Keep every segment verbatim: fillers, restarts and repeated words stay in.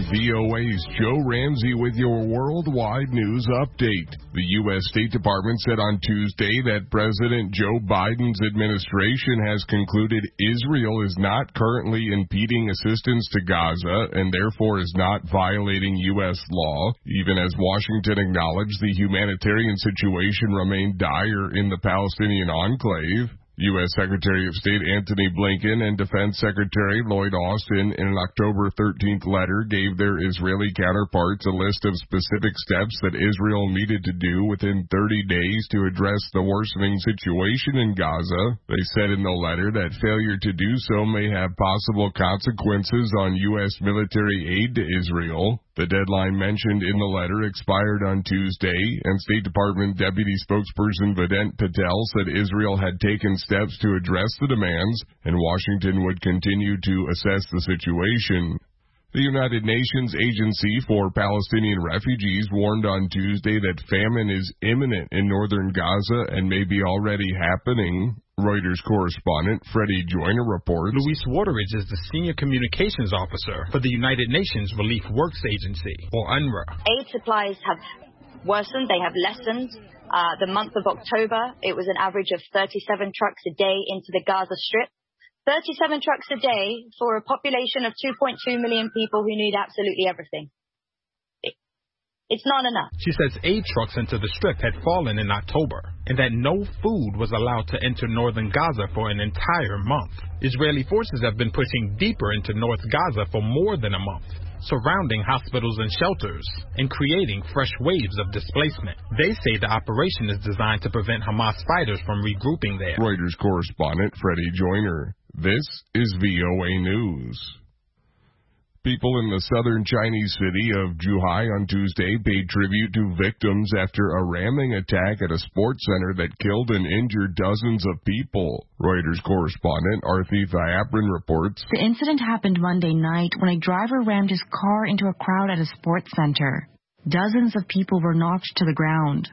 V O A's Joe Ramsey with your worldwide news update. The U S State Department said on Tuesday that President Joe Biden's administration has concluded Israel is not currently impeding assistance to Gaza and therefore is not violating U S law, even as Washington acknowledged the humanitarian situation remained dire in the Palestinian enclave. U S Secretary of State Antony Blinken and Defense Secretary Lloyd Austin in an October thirteenth letter gave their Israeli counterparts a list of specific steps that Israel needed to do within thirty days to address the worsening situation in Gaza. They said in the letter that failure to do so may have possible consequences on U S military aid to Israel. The deadline mentioned in the letter expired on Tuesday, and State Department Deputy Spokesperson Vedant Patel said Israel had taken steps to address the demands, and Washington would continue to assess the situation. The United Nations Agency for Palestinian Refugees warned on Tuesday that famine is imminent in northern Gaza and may be already happening. Reuters correspondent Freddie Joyner reports. Luis Wateridge is the Senior Communications Officer for the United Nations Relief Works Agency, or UNRWA. Aid supplies have worsened, they have lessened. Uh, the month of October, it was an average of thirty-seven trucks a day into the Gaza Strip. thirty-seven trucks a day for a population of two point two million people who need absolutely everything. It's not enough. She says aid trucks into the Strip had fallen in October and that no food was allowed to enter northern Gaza for an entire month. Israeli forces have been pushing deeper into North Gaza for more than a month, surrounding hospitals and shelters and creating fresh waves of displacement. They say the operation is designed to prevent Hamas fighters from regrouping there. Reuters correspondent Freddie Joyner. This is V O A News. People in the southern Chinese city of Zhuhai on Tuesday paid tribute to victims after a ramming attack at a sports center that killed and injured dozens of people. Reuters correspondent Arthi Thayapran reports. The incident happened Monday night when a driver rammed his car into a crowd at a sports center. Dozens of people were knocked to the ground.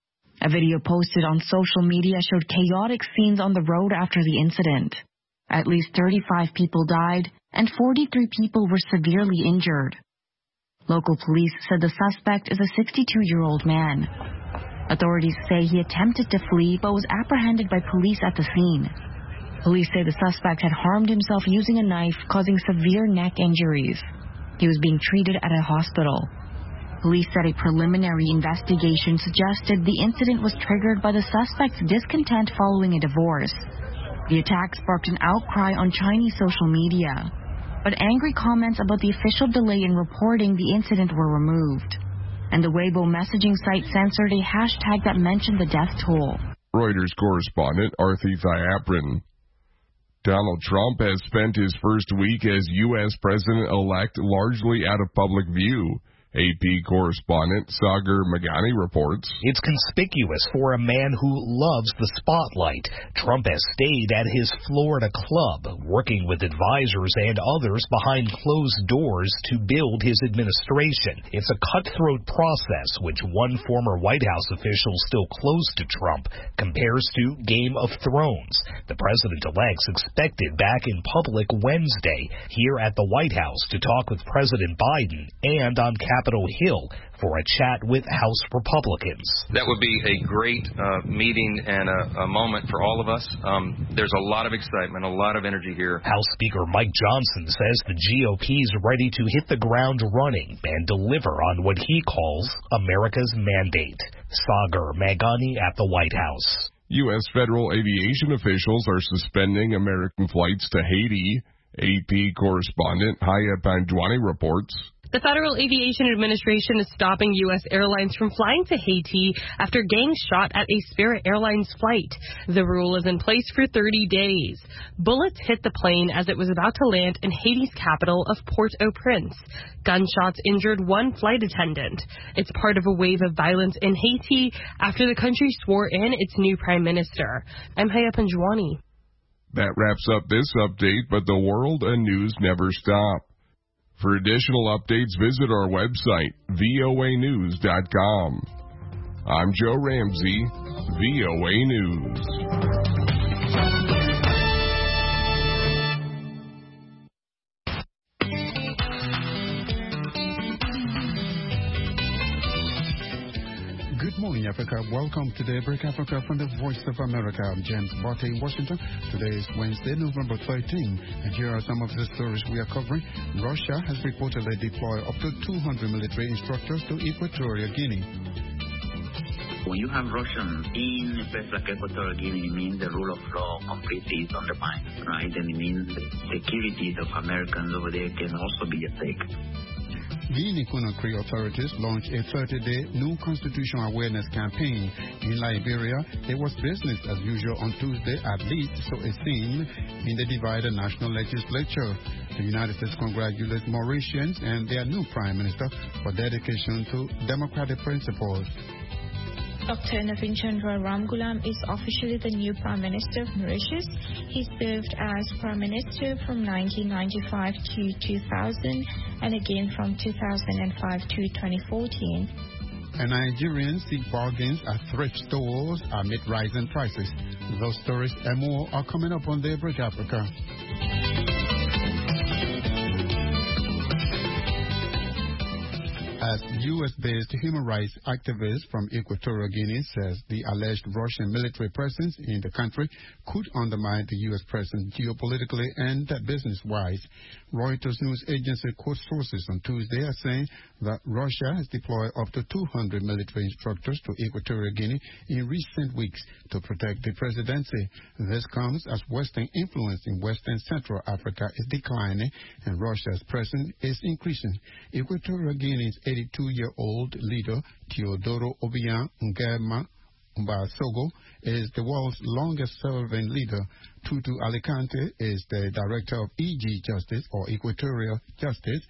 A video posted on social media showed chaotic scenes on the road after the incident. At least thirty-five people died, and forty-three people were severely injured. Local police said the suspect is a sixty-two-year-old man. Authorities say he attempted to flee but was apprehended by police at the scene. Police say the suspect had harmed himself using a knife, causing severe neck injuries. He was being treated at a hospital. Police said a preliminary investigation suggested the incident was triggered by the suspect's discontent following a divorce. The attack sparked an outcry on Chinese social media, but angry comments about the official delay in reporting the incident were removed, and the Weibo messaging site censored a hashtag that mentioned the death toll. Reuters correspondent Arthi Thayapran. Donald Trump has spent his first week as U S president-elect largely out of public view. A P correspondent Sagar Meghani reports. It's conspicuous for a man who loves the spotlight. Trump has stayed at his Florida club, working with advisors and others behind closed doors to build his administration. It's a cutthroat process, which one former White House official still close to Trump compares to Game of Thrones. The president-elect's expected back in public Wednesday here at the White House to talk with President Biden and on Capitol Hill for a chat with House Republicans. That would be a great uh, meeting and a, a moment for all of us. Um, there's a lot of excitement, a lot of energy here. House Speaker Mike Johnson says the G O P is ready to hit the ground running and deliver on what he calls America's mandate. Sagar Meghani at the White House. U S federal aviation officials are suspending American flights to Haiti. A P correspondent Haya Panjwani reports. The Federal Aviation Administration is stopping U S airlines from flying to Haiti after gangs shot at a Spirit Airlines flight. The rule is in place for thirty days. Bullets hit the plane as it was about to land in Haiti's capital of Port-au-Prince. Gunshots injured one flight attendant. It's part of a wave of violence in Haiti after the country swore in its new prime minister. I'm Haya Panjwani. That wraps up this update, but the world and news never stop. For additional updates, visit our website, V O A news dot com. I'm Joe Ramsey, V O A News. morning, Africa. Welcome to Daybreak Africa from the Voice of America. I'm James Botte in Washington. Today is Wednesday, November thirteenth, and here are some of the stories we are covering. Russia has reportedly deployed up to two hundred military instructors to Equatorial Guinea. When you have Russians in a place like Equatorial Guinea, it means the rule of law completely is undermined, right? And it means the security of Americans over there can also be at stake. Guinea-Conakry authorities launched a thirty-day new constitutional awareness campaign. In Liberia, it was business as usual on Tuesday, at least so it seemed, in the divided national legislature. The United States congratulates Mauritians and their new prime minister for dedication to democratic principles. Doctor Navin Chandra Ramgoolam is officially the new Prime Minister of Mauritius. He served as Prime Minister from nineteen ninety-five to two thousand and again from two thousand five to twenty fourteen. And Nigerians seek bargains at thrift stores amid rising prices. Those stories and more are coming up on Daybreak Africa. As U S-based human rights activist from Equatorial Guinea says the alleged Russian military presence in the country could undermine the U S presence geopolitically and business-wise. Reuters news agency quotes sources on Tuesday as saying that Russia has deployed up to two hundred military instructors to Equatorial Guinea in recent weeks to protect the presidency. This comes as Western influence in West and Central Africa is declining and Russia's presence is increasing. Equatorial Guinea's eighty-two-year-old leader, Teodoro Obiang Nguema Mbasogo, is the world's longest-serving leader. Tutu Alicante is the director of E G Justice, or Equatorial Justice,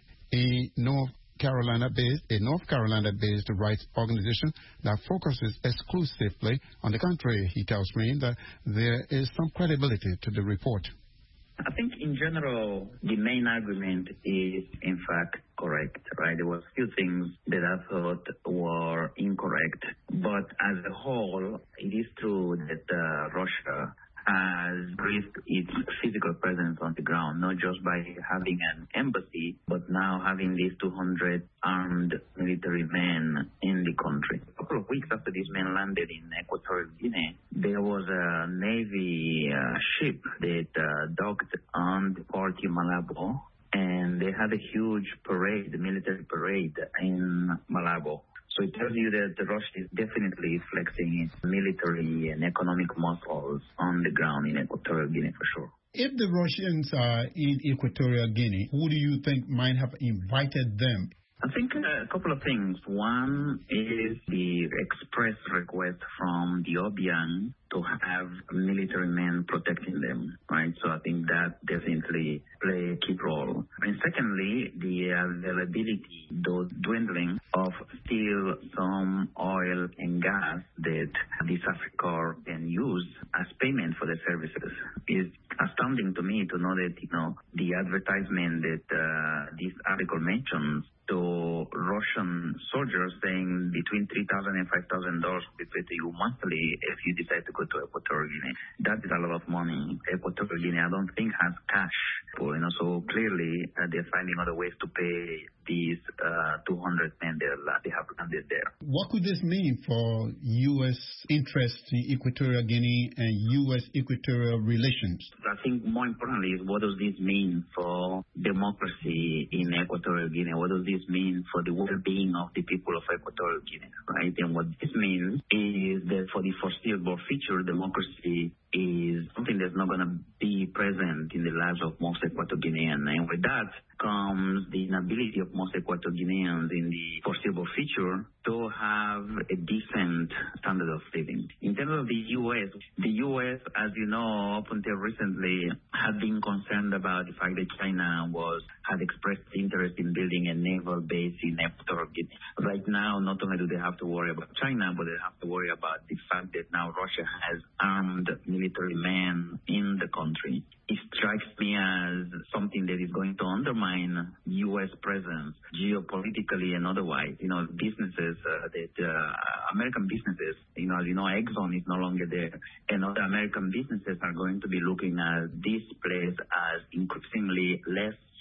a North Carolina-based, a North Carolina-based rights organization that focuses exclusively on the country. He tells me that there is some credibility to the report. I think in general, the main argument is in fact correct, right? There were a few things that I thought were incorrect, but as a whole, it is true that uh, Russia has increased its physical presence on the ground, not just by having an embassy, but now having these two hundred armed military men in the country. A couple of weeks after these men landed in Equatorial Guinea, there was a Navy uh, ship that uh, docked on the port in Malabo, and they had a huge parade, a military parade in Malabo. So it tells you that Russia is definitely flexing its military and economic muscles on the ground in Equatorial Guinea for sure. If the Russians are in Equatorial Guinea, who do you think might have invited them? I think a couple of things. One is the express request from the Obiang to have military men protecting them, right? So I think that definitely play a key role. And secondly, the availability, the dwindling of still some oil and gas that this Africa can use as payment for the services is astounding to me to know that, you know, the advertisement that uh, this article mentions to Russian soldiers saying between three thousand dollars and five thousand dollars will be paid to you monthly if you decide to go to Equatorial Guinea. That is a lot of money. Equatorial Guinea, I don't think, has cash. You know, so clearly uh, they're finding other ways to pay these uh, two hundred men that they have landed there. What could this mean for U S interests in Equatorial Guinea and U S Equatorial relations? I think more importantly is what does this mean for democracy in Equatorial Guinea? What does this mean for the well-being of the people of Equatorial Guinea, right? And what this means is that for the foreseeable future, democracy is something that's not going to be present in the lives of most Equatorial Guineans. And with that comes the inability of most Equatorial Guineans in the foreseeable future to have a decent standard of living. In terms of the U S, the U S, as you know, up until recently, had been concerned about the fact that China was had expressed interest in building a naval base in Equatorial Guinea. Right now, not only do they have to worry about China, but they have to worry about the fact that now Russia has armed military men in the country. It strikes me as something that is going to undermine U S presence geopolitically and otherwise. You know, businesses uh, that uh, American businesses, you know, as you know, Exxon is no longer there, and other American businesses are going to be looking at this place as increasingly less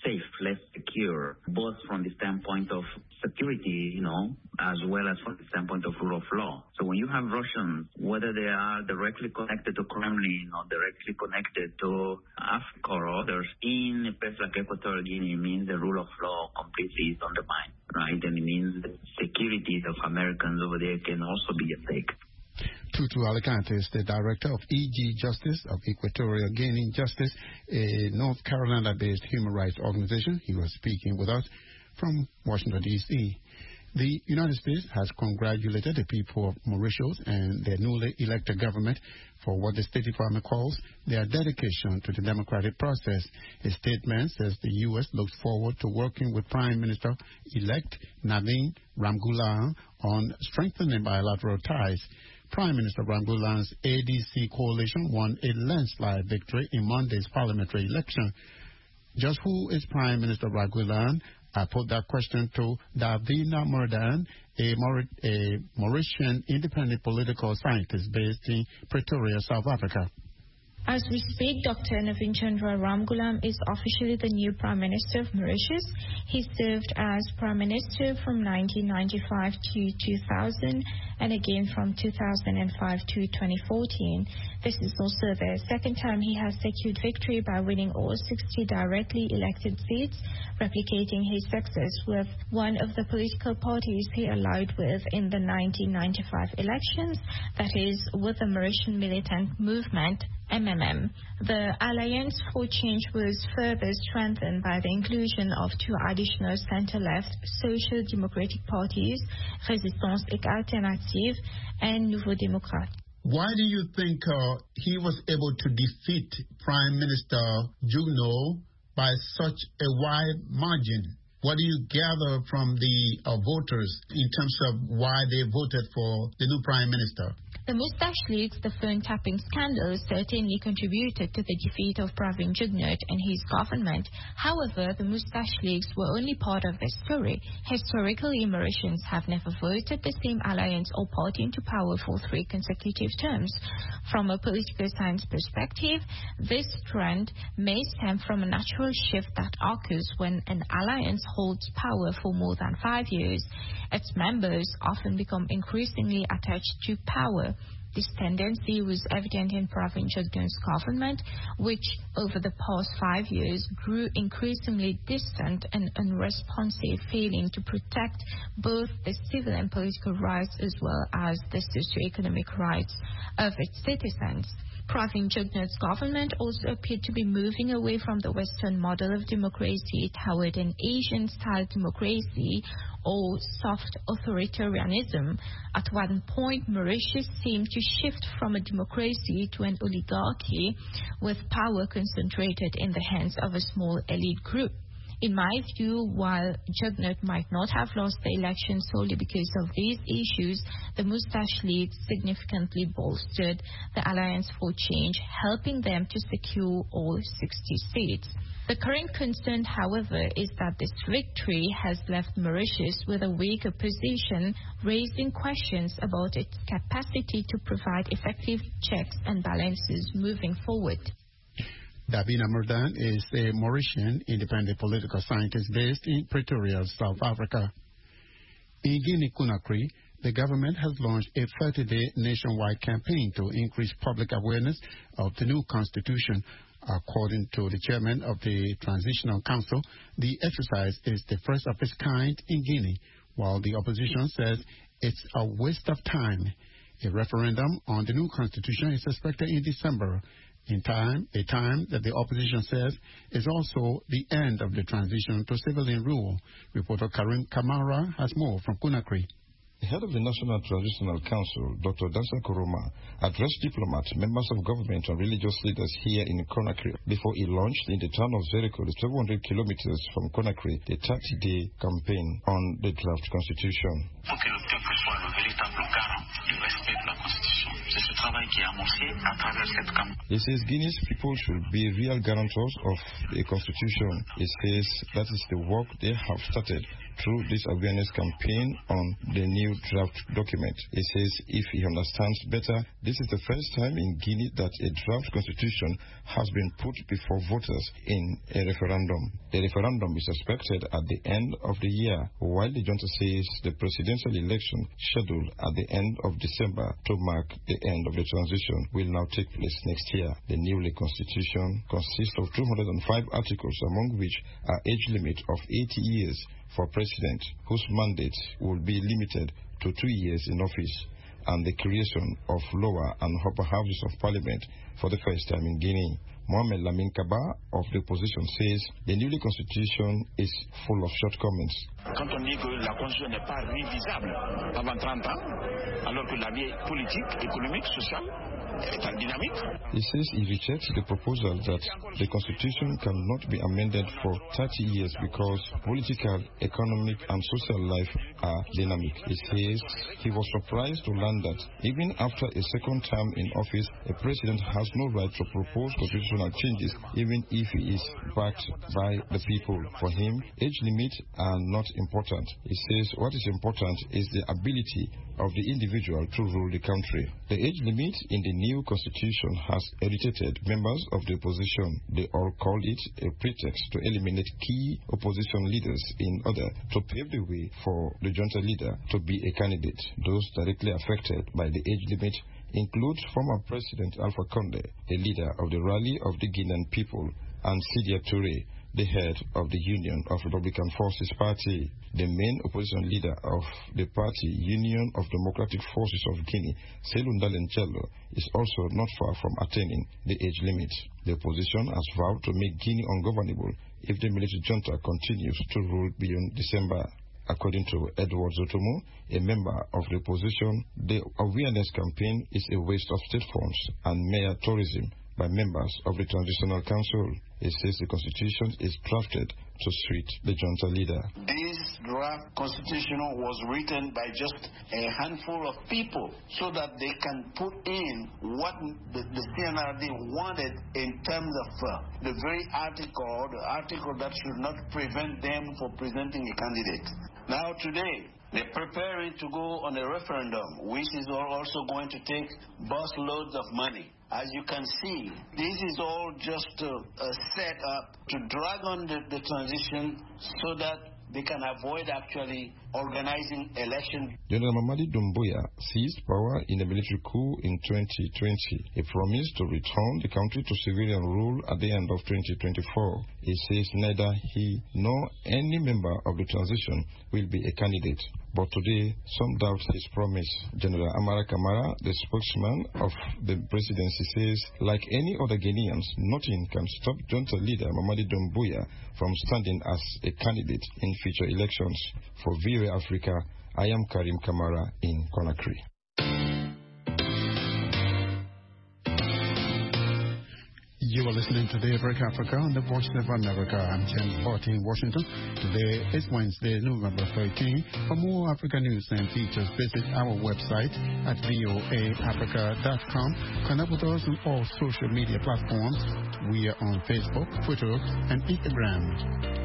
safe, less secure, both from the standpoint of security, you know, as well as from the standpoint of rule of law. So when you have Russians, whether they are directly connected to Kremlin or directly connected to Africa or others, in a place like Equatorial Guinea, it means the rule of law completely is undermined, right? And it means the security of Americans over there can also be at stake. Tutu Alicante is the director of E G Justice of Equatorial Guinea Justice, a North Carolina-based human rights organization. He was speaking with us from Washington, D C The United States has congratulated the people of Mauritius and their newly elected government for what the State Department calls their dedication to the democratic process. A statement says the U S looks forward to working with Prime Minister-elect Navin Ramgoolam on strengthening bilateral ties. Prime Minister Ramgoolam's A D C coalition won a landslide victory in Monday's parliamentary election. Just who is Prime Minister Ramgoolam? I put that question to Davina Murdan, a, Maur- a Mauritian independent political scientist based in Pretoria, South Africa. As we speak, Doctor Navin Chandra Ramgoolam is officially the new Prime Minister of Mauritius. He served as Prime Minister from nineteen ninety-five to two thousand and again from two thousand five to twenty fourteen. This is also the second time he has secured victory by winning all sixty directly elected seats, replicating his success with one of the political parties he allied with in the nineteen ninety-five elections, that is, with the Mauritian Militant Movement, M M M. The Alliance for Change was further strengthened by the inclusion of two additional center-left social democratic parties, Résistance et Alternative and Nouveau Démocrate. Why do you think uh, he was able to defeat Prime Minister Jugno by such a wide margin? What do you gather from the uh, voters in terms of why they voted for the new Prime Minister? The Moustache Leaks, the phone-tapping scandal, certainly contributed to the defeat of Pravin Jugnauth and his government. However, the Moustache Leaks were only part of the story. Historically, Mauritians have never voted the same alliance or party into power for three consecutive terms. From a political science perspective, this trend may stem from a natural shift that occurs when an alliance holds power for more than five years. Its members often become increasingly attached to power. This tendency was evident in Pravin Jugnauth's government, which over the past five years grew increasingly distant and unresponsive, failing to protect both the civil and political rights as well as the socio-economic rights of its citizens. Pravin Jugnauth's government also appeared to be moving away from the Western model of democracy toward an Asian-style democracy or soft authoritarianism. At one point, Mauritius seemed to shift from a democracy to an oligarchy, with power concentrated in the hands of a small elite group. In my view, while Jugnauth might not have lost the election solely because of these issues, the Moustache League significantly bolstered the Alliance for Change, helping them to secure all sixty seats. The current concern, however, is that this victory has left Mauritius with a weaker position, raising questions about its capacity to provide effective checks and balances moving forward. Davina Murdan is a Mauritian independent political scientist based in Pretoria, South Africa. In Guinea-Conakry, the government has launched a thirty-day nationwide campaign to increase public awareness of the new constitution. According to the chairman of the Transitional Council, the exercise is the first of its kind in Guinea, while the opposition says it's a waste of time. A referendum on the new constitution is expected in December, in time, a time that the opposition says is also the end of the transition to civilian rule. Reporter Karim Kamara has more from Conakry. The head of the National Transitional Council, Doctor Dansa Koroma, addressed diplomats, members of government, and religious leaders here in Conakry before he launched in the town of Zeriko, seven hundred kilometers from Conakry, the thirty-day campaign on the draft constitution. He says Guinea's people should be real guarantors of the constitution. He says that is the work they have started through this awareness campaign on the new draft document. He says if he understands better, this is the first time in Guinea that a draft constitution has been put before voters in a referendum. The referendum is expected at the end of the year, while the junta says the presidential election scheduled at the end of December to mark the end of the transition will now take place next year. The newly constitution consists of two hundred five articles, among which are age limit of eighty years for president, whose mandate will be limited to two years in office, and the creation of lower and upper houses of parliament for the first time in Guinea. Mohamed Lamine Kaba of the opposition says the newly constitution is full of shortcomings. Quand on dit que la constitution n'est pas révisable avant trente ans, alors que la vie politique, économique, sociale est en dynamique. He says he rejects the proposal that the constitution cannot be amended for thirty years because political, economic and social life are dynamic. He says he was surprised to learn that even after a second term in office, a president has no right to propose constitutional changes even if he is backed by the people. For him, age limits are not important. He says what is important is the ability of the individual to rule the country. The age limit in the new constitution has irritated members of the opposition. They all call it a pretext to eliminate key opposition leaders in order to pave the way for the junta leader to be a candidate. Those directly affected by the age limit include former President Alpha Conde, the leader of the Rally of the Guinean People, and Sidia Touré, the head of the Union of Republican Forces Party. The main opposition leader of the party, Union of Democratic Forces of Guinea, Selou Ndalen Diallo, is also not far from attaining the age limit. The opposition has vowed to make Guinea ungovernable if the military junta continues to rule beyond December. According to Edward Zotomo, a member of the opposition, the awareness campaign is a waste of state funds and mere tourism by members of the Transitional Council. It says the constitution is drafted to suit the junta leader. This draft constitution was written by just a handful of people so that they can put in what the, the C N R D wanted in terms of uh, the very article, the article that should not prevent them from presenting a candidate. Now today, they're preparing to go on a referendum, which is also going to take busloads of money. As you can see, this is all just a, a set up to drag on the, the transition so that they can avoid actually organizing election. General Mamadi Doumbouya seized power in a military coup in twenty twenty. He promised to return the country to civilian rule at the end of twenty twenty-four. He says neither he nor any member of the transition will be a candidate. But today, some doubt his promise. General Amara Kamara, the spokesman of the presidency, says, like any other Guineans, nothing can stop junta leader Mamadi Doumbouya from standing as a candidate in future elections. For V O A Africa, I am Karim Kamara in Conakry. You are listening to Daybreak Africa on the Voice of America. I'm James Barty in Washington. Today is Wednesday, November thirteenth. For more African news and features, visit our website at voa africa dot com. Connect with us on all social media platforms. We are on Facebook, Twitter, and Instagram.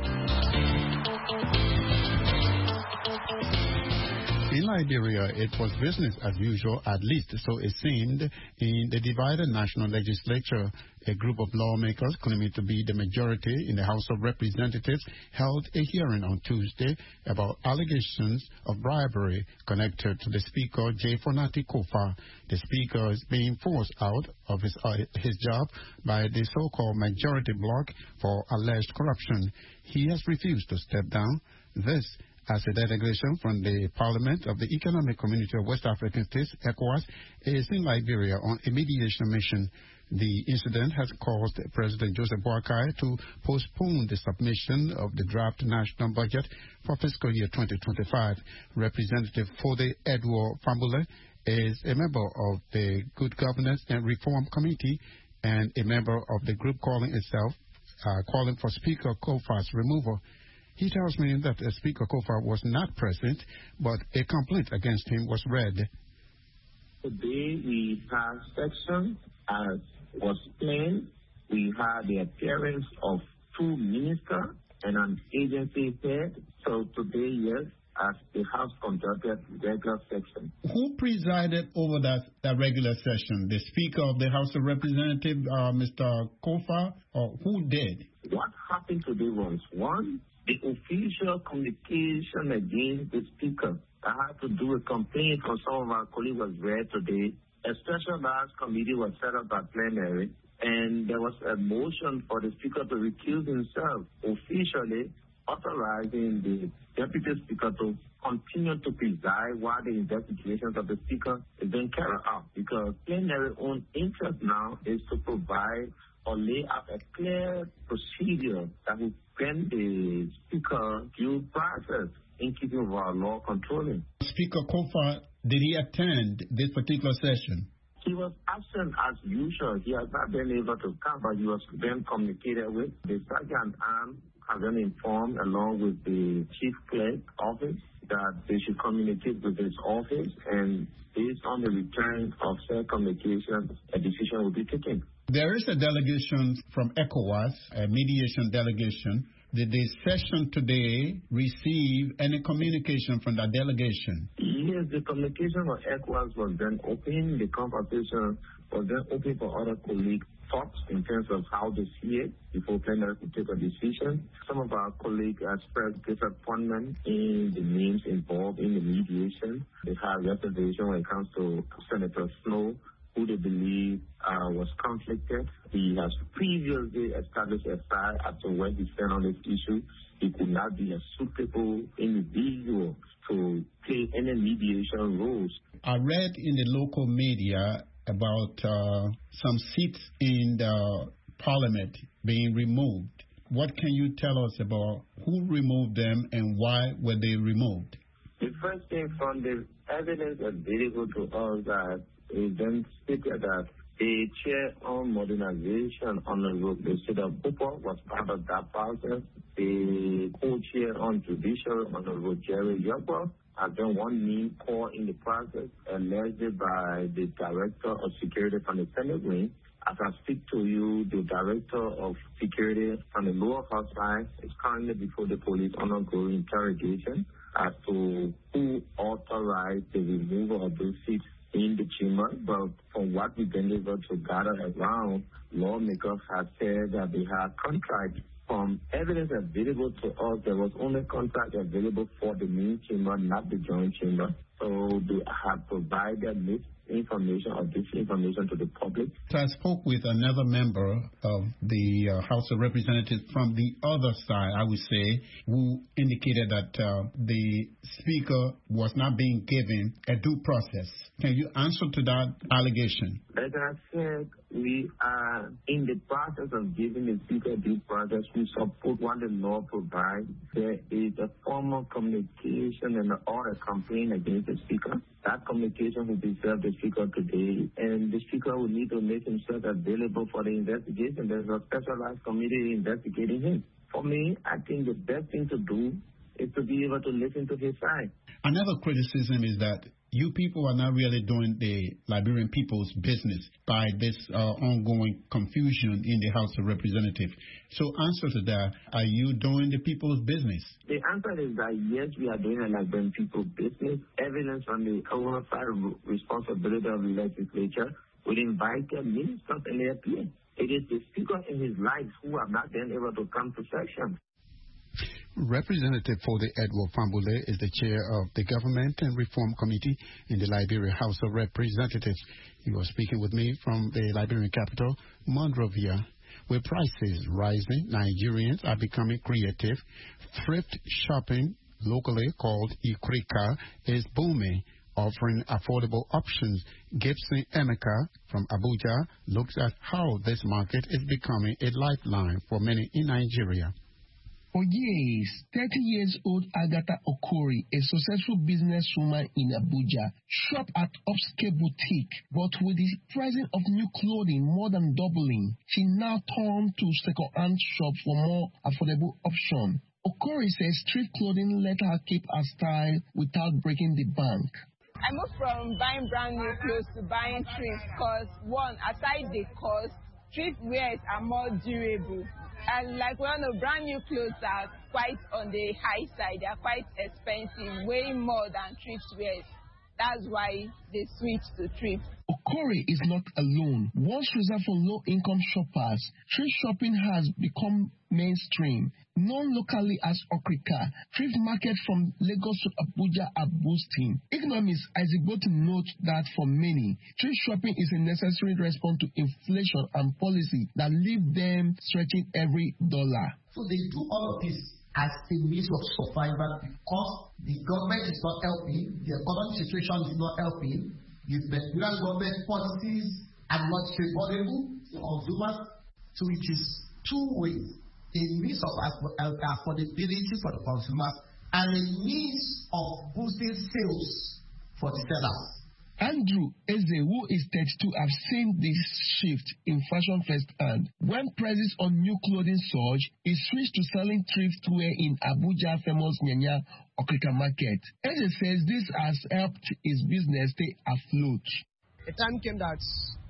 In Liberia, it was business as usual, at least so it seemed, in the divided national legislature. A group of lawmakers claiming to be the majority in the House of Representatives held a hearing on Tuesday about allegations of bribery connected to the Speaker, J. Fonati Kofa. The Speaker is being forced out of his, uh, his job by the so-called majority bloc for alleged corruption. He has refused to step down. This as a delegation from the Parliament of the Economic Community of West African States, ECOWAS, is in Liberia on a mediation mission. The incident has caused President Joseph Boakai to postpone the submission of the draft national budget for fiscal year twenty twenty-five. Representative Fode Edward Fambule is a member of the Good Governance and Reform Committee and a member of the group calling itself uh, calling for Speaker Kofa's removal. He tells me that uh, Speaker Kofa was not present, but a complaint against him was read. Today we passed section as was plain. We had the appearance of two ministers and an agency head. So today, yes, as the House conducted regular session. Who presided over that, that regular session? The Speaker of the House of Representatives, uh, Mister Kofa, or who did? What happened today was, one, the official communication against the Speaker. I had to do a complaint from some of our colleagues was read today. A special large committee was set up by plenary, and there was a motion for the Speaker to recuse himself officially, authorizing the Deputy Speaker to continue to preside while the investigations of the Speaker is being carried out, because plenary own interest now is to provide or lay out a clear procedure that will grant the Speaker due process in keeping with our law controlling. Speaker Kofa, did he attend this particular session? He was absent as usual. He has not been able to come, but he was then communicated with. The Sergeant Arm has been informed, along with the Chief Clerk office, that they should communicate with his office, and based on the return of said communication, a decision will be taken. There is a delegation from ECOWAS, a mediation delegation. Did the session today receive any communication from that delegation? Yes, the communication for ECOWAS was then open. The conversation was then open for other colleagues' thoughts in terms of how they see it before plenary could take a decision. Some of our colleagues expressed disappointment in the names involved in the mediation. They had reservation when it comes to Senator Snow, who they believe uh, was conflicted. He has previously established a side as to where he stand on this issue. He could not be a suitable individual to play any mediation roles. I read in the local media about uh, some seats in the parliament being removed. What can you tell us about who removed them and why were they removed? The first thing from the evidence available to us that is then stated that the chair on modernization on the road, the state of Cooper, was part of that process. The co-chair on judicial on the road, Jerry Yopper, has been one name called in the process, alleged by the director of security from the Senate wing. As I speak to you, the director of security from the lower house side is currently before the police on ongoing interrogation as to who authorized the removal of those seats in the chamber. But from what we've been able to gather around, lawmakers have said that they have contracts. From evidence available to us, there was only contract available for the main chamber, not the joint chamber. So they have provided misinformation or disinformation to the public. So I spoke with another member of the uh, House of Representatives from the other side, I would say, who indicated that uh, the Speaker was not being given a due process. Can you answer to that allegation? As I said, we are in the process of giving the Speaker due process. We support what the law provides. There is a formal communication and an order complaint against the Speaker. That communication will be served the Speaker today, and the Speaker will need to make himself available for the investigation. There's a specialized committee investigating him. For me, I think the best thing to do is to be able to listen to his side. Another criticism is that you people are not really doing the Liberian people's business by this uh, ongoing confusion in the House of Representatives. So answer to that, are you doing the people's business? The answer is that yes, we are doing the Liberian people's business. Evidence on the oversight responsibility of the legislature would invite the ministers and they appear. It is the Speaker in his life who have not been able to come to session. Representative for the Edward Fambule is the chair of the Government and Reform Committee in the Liberia House of Representatives. He was speaking with me from the Liberian capital, Monrovia. With prices rising, Nigerians are becoming creative. Thrift shopping, locally called Ikrika, is booming, offering affordable options. Gibson Emeka from Abuja looks at how this market is becoming a lifeline for many in Nigeria. For years, thirty-years-old Agatha Okori, a successful businesswoman in Abuja, shopped at upscale boutique, but with the pricing of new clothing more than doubling, she now turned to second-hand shops for more affordable options. Okori says street clothing let her keep her style without breaking the bank. I moved from buying brand new clothes to buying thrift because, one, aside the cost, thrift wears are more durable. And like we all know, brand new clothes are quite on the high side. They are quite expensive, way more than thrift wears. That's why they switched to thrift. Okori is not alone. Once reserved for low-income shoppers, thrift shopping has become mainstream. Known locally as Okrika, thrift markets from Lagos to Abuja are boosting. Economists Isaac note that for many, thrift shopping is a necessary response to inflation and policy that leave them stretching every dollar. So they do all of this as a means of survival because the government is not helping, the economic situation is not helping, the federal government policies are not favorable to consumers. So it is two ways, a means of affordability for the consumers and a means of boosting sales for the sellers. Andrew Eze, who is thirty-two, have seen this shift in fashion firsthand. When prices on new clothing surge, he switched to selling thrift wear in Abuja famous Nyanya Okrika market. Eze says this has helped his business stay afloat. A time came that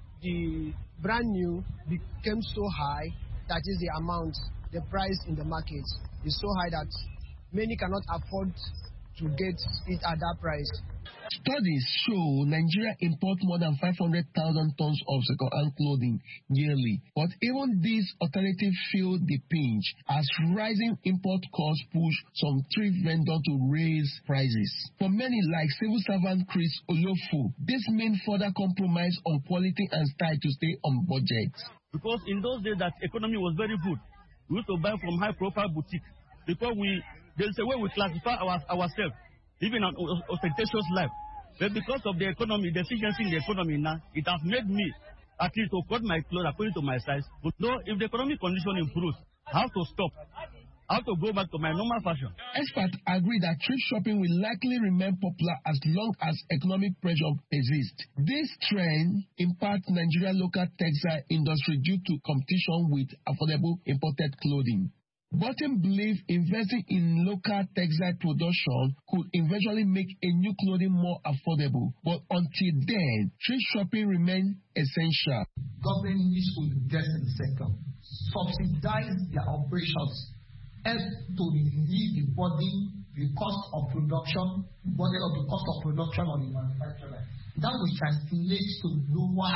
the brand new became so high, that is the amount, the price in the market is so high that many cannot afford to get it at that price. Studies show Nigeria imports more than five hundred thousand tons of second-hand clothing yearly. But even these alternatives feel the pinch as rising import costs push some thrift vendors to raise prices. For many, like civil servant Chris Olofu, this means further compromise on quality and style to stay on budget. Because in those days that economy was very good, we used to buy from high-profile boutique because we there's a way we classify our, ourselves. Even an ostentatious life. But because of the economy, the efficiency in the economy now, it has made me at least to cut my clothes according to my size. But though if the economic condition improves, I have to stop. I have to go back to my normal fashion. Experts agree that thrift shopping will likely remain popular as long as economic pressure persists. This trend impacts Nigeria's local textile industry due to competition with affordable imported clothing. Bottom believe investing in local textile production could eventually make a new clothing more affordable. But until then, thrift shopping remains essential. Government needs to invest in the sector, subsidize their operations, help to relieve the burden, the cost of production, the burden of the cost of production on the manufacturer. That will translate to lower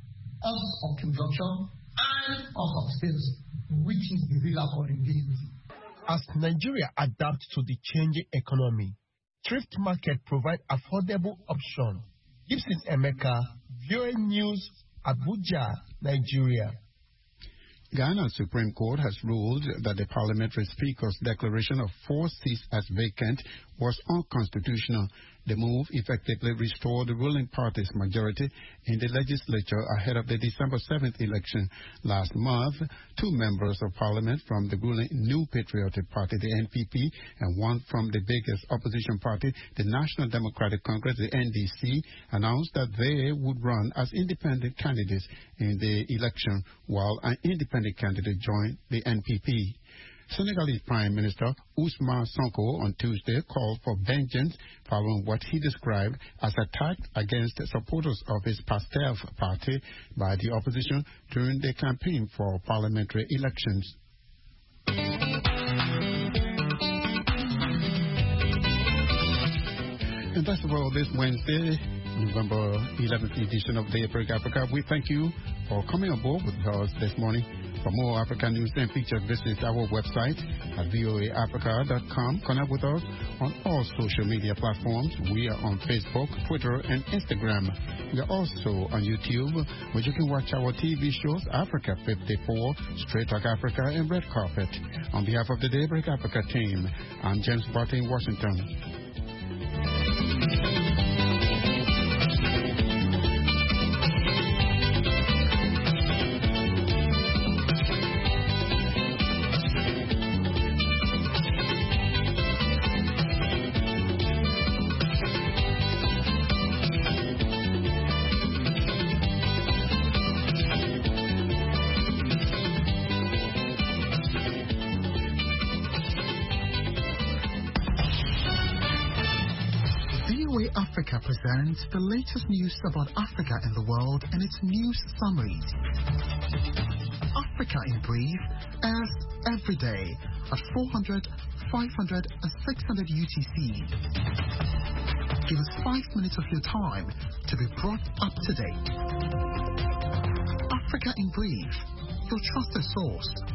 cost of production and cost of sales, which is the real affordability. As Nigeria adapts to the changing economy, thrift market provide affordable options. Gibson Emeka, V O A News, Abuja, Nigeria. Ghana's Supreme Court has ruled that the parliamentary speaker's declaration of four seats as vacant was unconstitutional. The move effectively restored the ruling party's majority in the legislature ahead of the December seventh election. Last month, two members of parliament from the ruling New Patriotic Party, the N P P, and one from the biggest opposition party, the National Democratic Congress, the N D C, announced that they would run as independent candidates in the election, while an independent candidate joined the N P P. Senegalese Prime Minister Ousmane Sonko on Tuesday called for vengeance following what he described as attack against supporters of his PASTEF party by the opposition during the campaign for parliamentary elections. And that's about this Wednesday, November eleventh edition of Daybreak Africa. We thank you for coming aboard with us this morning. For more African news and features, visit our website at voa africa dot com. Connect with us on all social media platforms. We are on Facebook, Twitter, and Instagram. We are also on YouTube, where you can watch our T V shows, Africa fifty-four, Straight Talk Africa, and Red Carpet. On behalf of the Daybreak Africa team, I'm James Barton in Washington. Africa presents the latest news about Africa and the world and its news summaries. Africa in Brief airs every day at four hundred, five hundred, and six hundred U T C. Give us five minutes of your time to be brought up to date. Africa in Brief, your trusted source